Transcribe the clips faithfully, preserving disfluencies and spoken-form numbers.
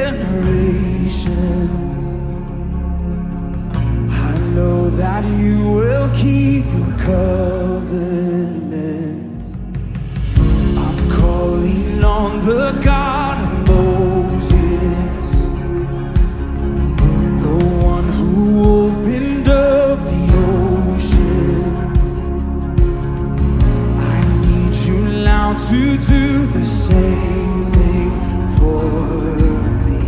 generations. I know that you will keep your covenant. I'm calling on the God of Moses, the one who opened up the ocean. I need you now to do the same thing for me,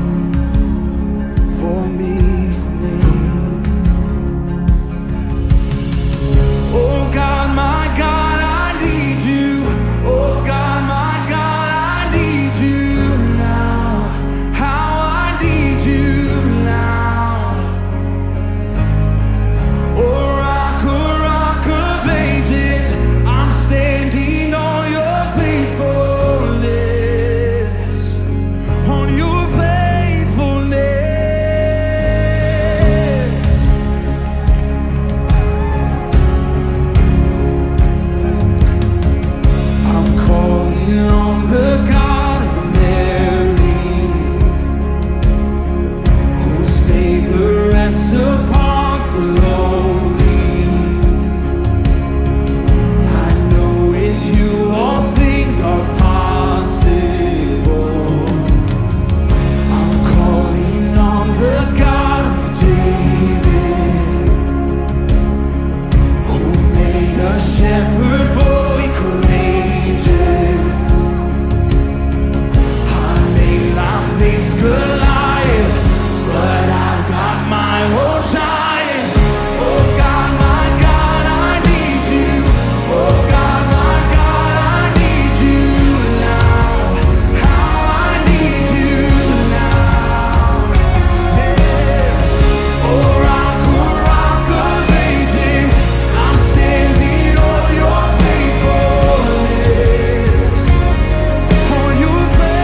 for me, for me. Oh God, my God, I need you. Oh God, my God, I need you now. How I need you now. Oh rock, oh rock of ages, I'm standing on your faithfulness, on your faithfulness. I'm calling on the God of Mary, whose favor rests upon the lowly. I know with you all things are possible. I'm calling on the God of David, who made a shepherd boy courageous. I may not face Goliath, but I've got my own giants. Oh God, my God, I need you. Oh God, my God, I need you now. How I need you now. Yes. Oh rock, oh rock of ages, I'm standing on your faithfulness, on your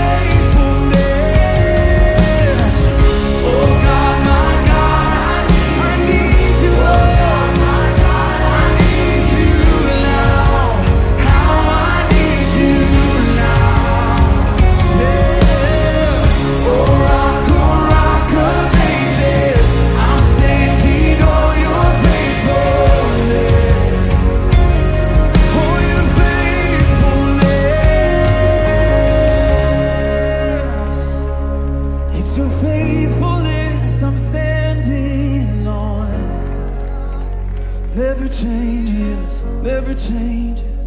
faithfulness. Oh God, my God, I need you. Oh my God, I need you now. How I need you now. Yeah. Oh rock, oh rock of ages, I'm standing on your faithfulness, on your faithfulness. It's your faithfulness I'm standing on. Never changes, never changes.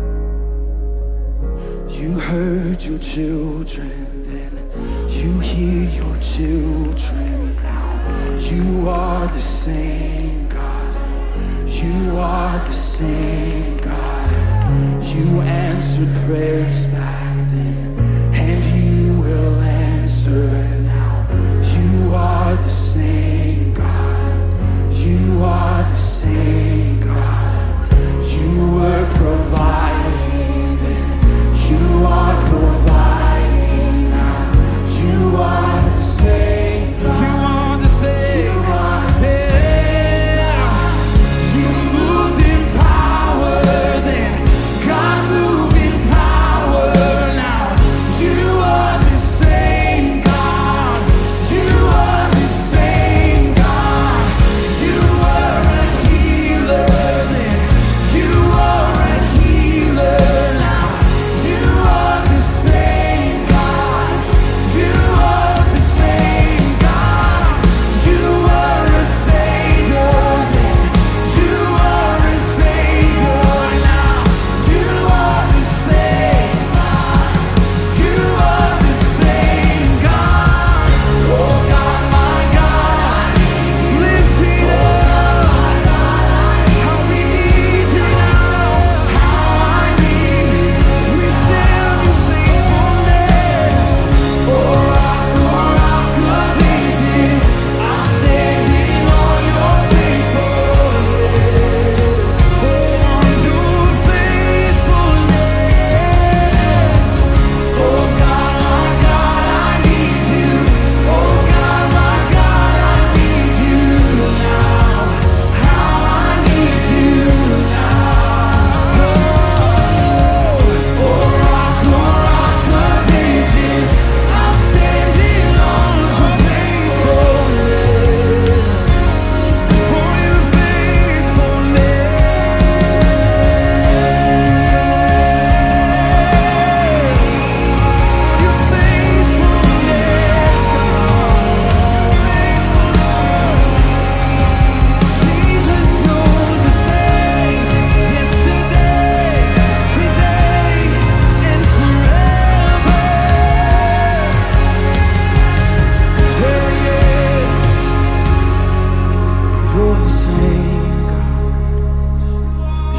You heard your children then, you hear your children now. You are the same God. You are the same God. You answered prayers back then, and you will answer now. You are the same God. You are the same God. You were providing then. You are providing now. You are the same. You are the same. Yeah. You moved in power then. God moved in power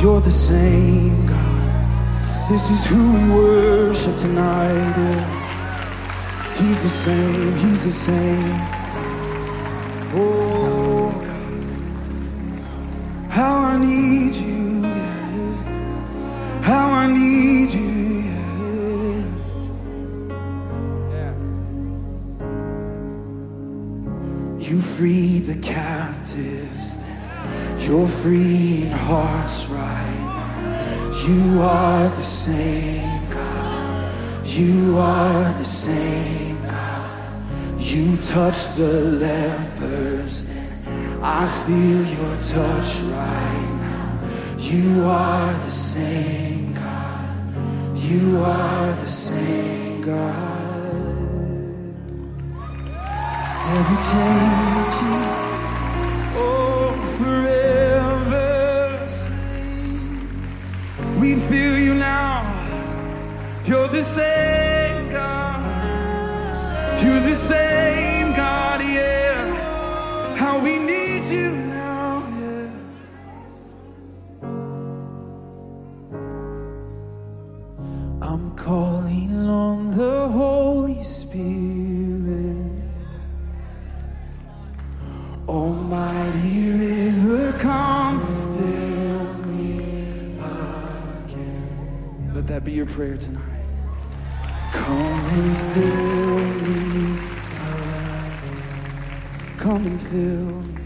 You're the same God. This is who we worship tonight. Yeah. He's the same, he's the same. Oh God, how I need you, yeah. How I need you, yeah. You freed the captives then. You're freeing hearts right now. You are the same God. You are the same God. You touch the lepers then. I feel your touch right now. You are the same God. You are the same God. Never changing. Oh, forever. We feel you now. You're the same God. You're the same God, yeah. How we need you now, yeah. I'm calling on the Holy Spirit. Almighty river, come and fill me again. Let that be your prayer tonight. Come and fill me again. Come and fill me.